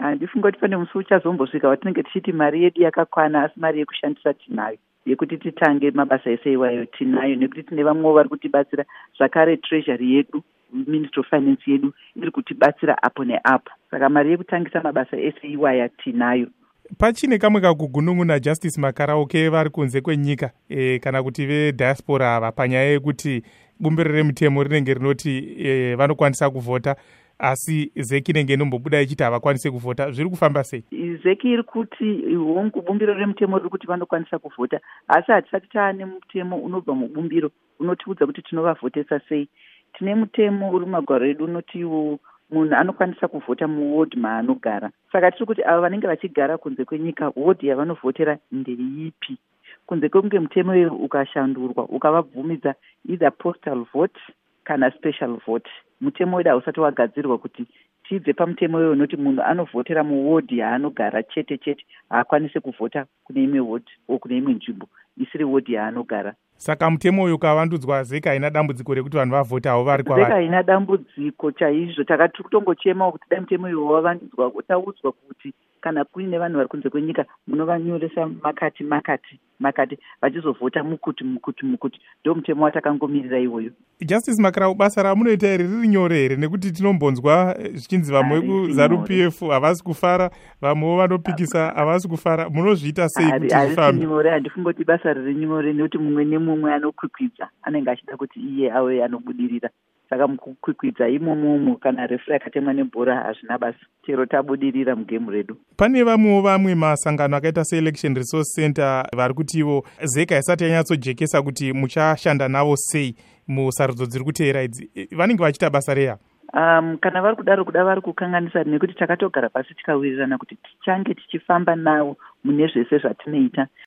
Handifunga kuti pane musi uchazombosvika watinenge tichiti mari yedu yakakwana asi mari yekushandisa tinayo, yekuti titange mabasa ese iwayo tinayo, nekuti tine vamwewo vari kutibatsira zvakare. Treasury yedu, Ministry of Finance yedu iri kutibatsira apo neapo, saka mari yekutangisa mabasa ese iwaya tinayo. Pachine kamwe kakugunun'una Justice Makarauke vari kunze kwenyika kana kuti vediaspora ava panyaya yekuti bumbiro remutemo rinenge rinoti vanokwanisa kuvhota asi zeki inenge inombobuda ichiti havakwanise kuvhota, zviri kufamba sei? Zeki iri kuti hongu bumbiro remutemo riri kuti vanokwanisa kuvhota, asi hatisati taane mutemo unobva mubumbiro unotiudza kuti tinovavhotesa sei. Tine mutemo uri mumagwaro edu unoti munhu anokwanisa kuvhota muward maanogara. Saka tiri kuti ava vanenge vachigara kunze kwenyika, ward yavanovhotera ndeipi? Kunze kwekunge mutemo uyu ukashandurwa ukavabvumidza either postal vote kana special vote. Mutemo wedu hausati wagadzirwa kuti tibve pamutemo uyu unoti munhu anovhotera muward yaanogara chete chete, haakwanise kuvhota kune imwe ward o kune imwe nzvimbo isiri ward yaanogara. Saka mutemo uyu ukavandudzwa zeki haina dambudziko rekuti vanhu vavhota havo vari kwavari? Zeki haina dambudziko chaizvo. Takati kutongochemawo kuti dai mutemo uyu wavandudzwa, utaudzwa kuti kana kuine vanhu vari kunze kwenyika munovanyoresa makati vachizovhota mukuti. Ndo mutemo watakangomirira iwoyo. Justice Makarau, basa ramunoita iri riri nyore here? Nekuti tinombonzwa zvichinzi vamwe kuZANU-PF havasi kufara, vamwewo vanopikisa havasi kufara. Munozviita sei kuti zvifambe? Nyore, handifungi kuti basa riri nyore, nekuti mumwe nemumwe anokwikwidza anenge achida kuti iye ave anobudirira. Saka mukukwikwidza imomo kana refuri akatemwa nebhora hazvina basa, chero tabudirira mugemu redu. Pane vamwe masangano akaita seElection Resource Center vari kutiwo zeka isati yanyatsojekesa kuti muchashanda navo sei musarudzo dziri kuteera idzi, vanenge vachiita basa reya? Kana vari kudaro kuda vari kukanganisa, nekuti takatogara pasi tikawirirana kuti tichange tichifamba navo mune zvese zvatinoita.